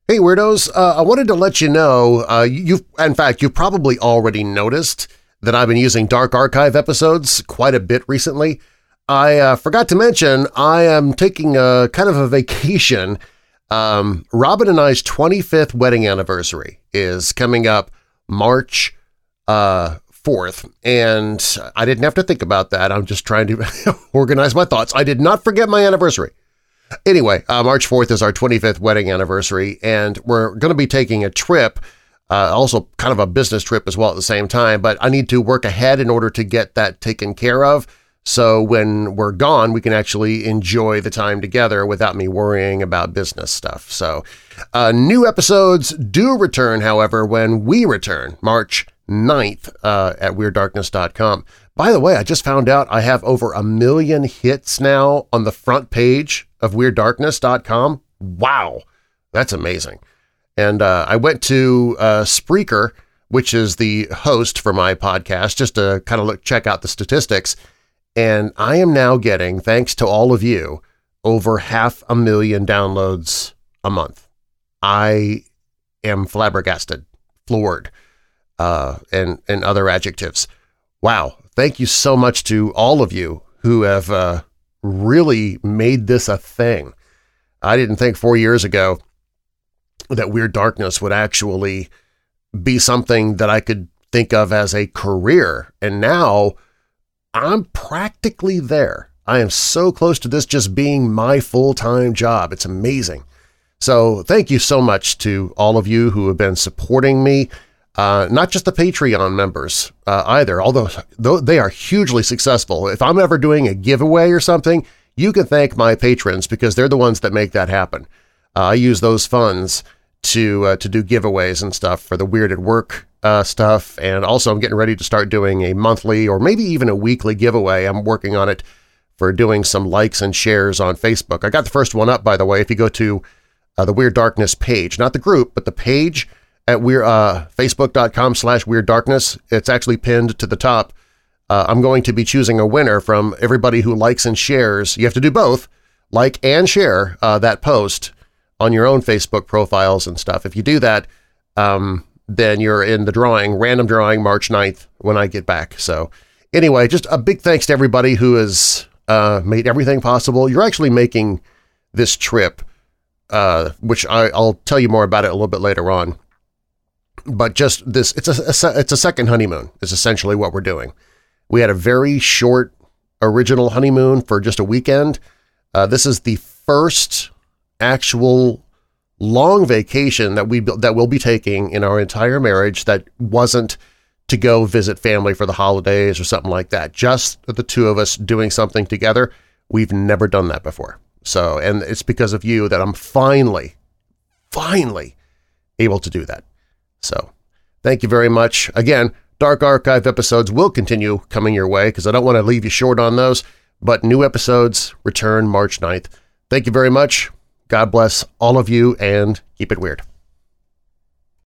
Hey Weirdos, I wanted to let you know, you've probably already noticed that I've been using Dark Archive episodes quite a bit recently. I forgot to mention I am taking a kind of a vacation. Robin and I's 25th wedding anniversary is coming up March 4th, and I didn't have to think about that. I'm just trying to organize my thoughts. I did not forget my anniversary. Anyway, March 4th is our 25th wedding anniversary, and we're going to be taking a trip, also kind of a business trip as well at the same time, but I need to work ahead in order to get that taken care of, so when we're gone, we can actually enjoy the time together without me worrying about business stuff. So new episodes do return, however, when we return, March 9th at WeirdDarkness.com. By the way, I just found out I have over 1 million hits now on the front page of WeirdDarkness.com. Wow, that's amazing. And I went to Spreaker, which is the host for my podcast, just to kind of check out the statistics. And I am now getting, thanks to all of you, over 500,000 downloads a month. I am flabbergasted, floored, and other adjectives. Wow. Thank you so much to all of you who have really made this a thing. I didn't think 4 years ago that Weird Darkness would actually be something that I could think of as a career, and now I'm practically there. I am so close to this just being my full-time job. It's amazing. So thank you so much to all of you who have been supporting me. Not just the Patreon members either, although they are hugely successful. If I'm ever doing a giveaway or something, you can thank my patrons because they're the ones that make that happen. I use those funds to do giveaways and stuff for the Weird at Work stuff, and also I'm getting ready to start doing a monthly or maybe even a weekly giveaway. I'm working on it for doing some likes and shares on Facebook. I got the first one up, by the way. If you go to the Weird Darkness page, not the group, but the page at Facebook.com/Weird Darkness. It's actually pinned to the top. I'm going to be choosing a winner from everybody who likes and shares. You have to do both, like and share that post on your own Facebook profiles and stuff. If you do that, then you're in the drawing, random drawing, March 9th when I get back. So anyway, just a big thanks to everybody who has made everything possible. You're actually making this trip, which I'll tell you more about it a little bit later on. But just this, it's a second honeymoon is essentially what we're doing. We had a very short original honeymoon for just a weekend. This is the first actual long vacation that we'll be taking in our entire marriage that wasn't to go visit family for the holidays or something like that. Just the two of us doing something together. We've never done that before. So, and it's because of you that I'm finally able to do that. So thank you very much. Again, Dark Archive episodes will continue coming your way because I don't want to leave you short on those, but new episodes return March 9th. Thank you very much. God bless all of you and keep it weird.